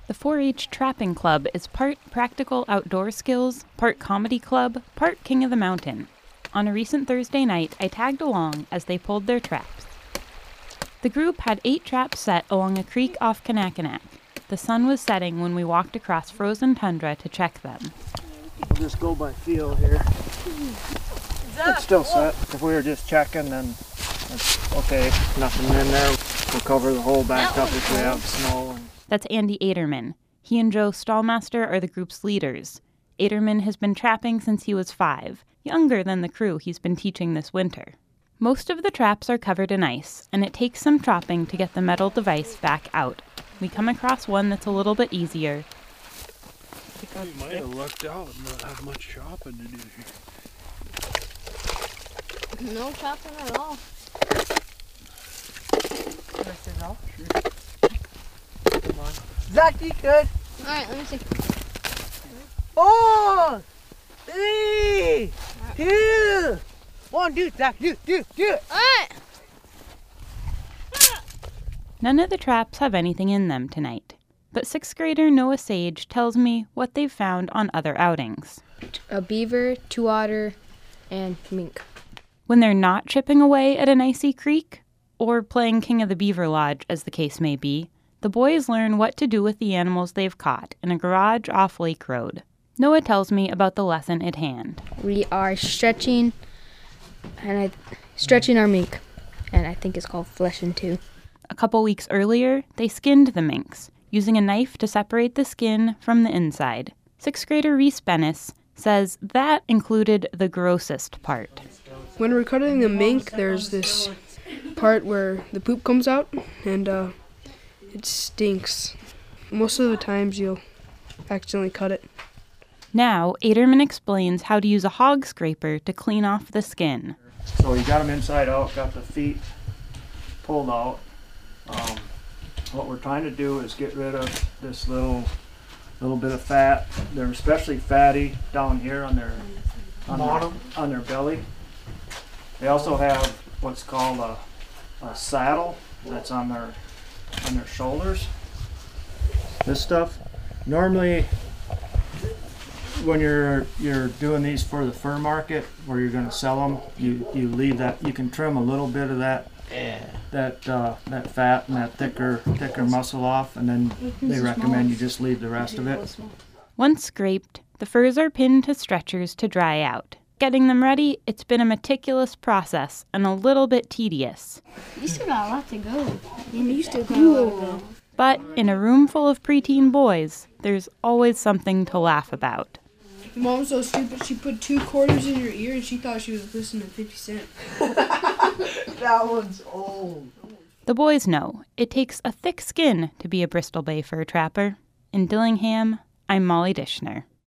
The 4-H Trapping Club is part practical outdoor skills, part comedy club, part King of the Mountain. On a recent Thursday night, I tagged along as they pulled their traps. The group had 8 traps set along a creek off Kanakanak. The sun was setting when we walked across frozen tundra to check them. We'll just go by feel here. It's still set. If we were just checking, then it's okay. Nothing in there. We'll cover the hole back up if we have snow. That's Andy Aderman. He and Joe Stallmaster are the group's leaders. Aderman has been trapping since he was 5, younger than the crew he's been teaching this winter. Most of the traps are covered in ice, and it takes some chopping to get the metal device back out. We come across one that's a little bit easier. We might have lucked out and not have much chopping to do here. No chopping at all. Sure. Come on. Zach, you good? Alright, let me see. 4, 3, 2, 1, do it, Zach, do it. Alright! None of the traps have anything in them tonight, but 6th grader Noah Sage tells me what they've found on other outings. A beaver, 2 otter, and mink. When they're not chipping away at an icy creek, or playing King of the Beaver Lodge as the case may be, the boys learn what to do with the animals they've caught in a garage off Lake Road. Noah tells me about the lesson at hand. We are stretching our mink, and I think it's called fleshing too. A couple weeks earlier, they skinned the minks, using a knife to separate the skin from the inside. 6th grader Reese Bennis says that included the grossest part. When we're cutting the mink, there's this part where the poop comes out, and it stinks. Most of the times you'll accidentally cut it. Now, Aderman explains how to use a hog scraper to clean off the skin. So you got them inside out, got the feet pulled out. What we're trying to do is get rid of this little bit of fat. They're especially fatty down here on their belly. They also have what's called a saddle that's on their shoulders. This stuff, normally when you're doing these for the fur market where you're going to sell them, you leave that. You can trim a little bit of that fat and that thicker muscle off, and then they recommend you just leave the rest of it. Once scraped, the furs are pinned to stretchers to dry out. Getting them ready, it's been a meticulous process and a little bit tedious. You still got a lot to go. You still got a lot to go. But in a room full of preteen boys, there's always something to laugh about. Mom's so stupid, she put 2 quarters in her ear and she thought she was listening to 50 Cent. That one's old. The boys know it takes a thick skin to be a Bristol Bay fur trapper. In Dillingham, I'm Molly Dishner.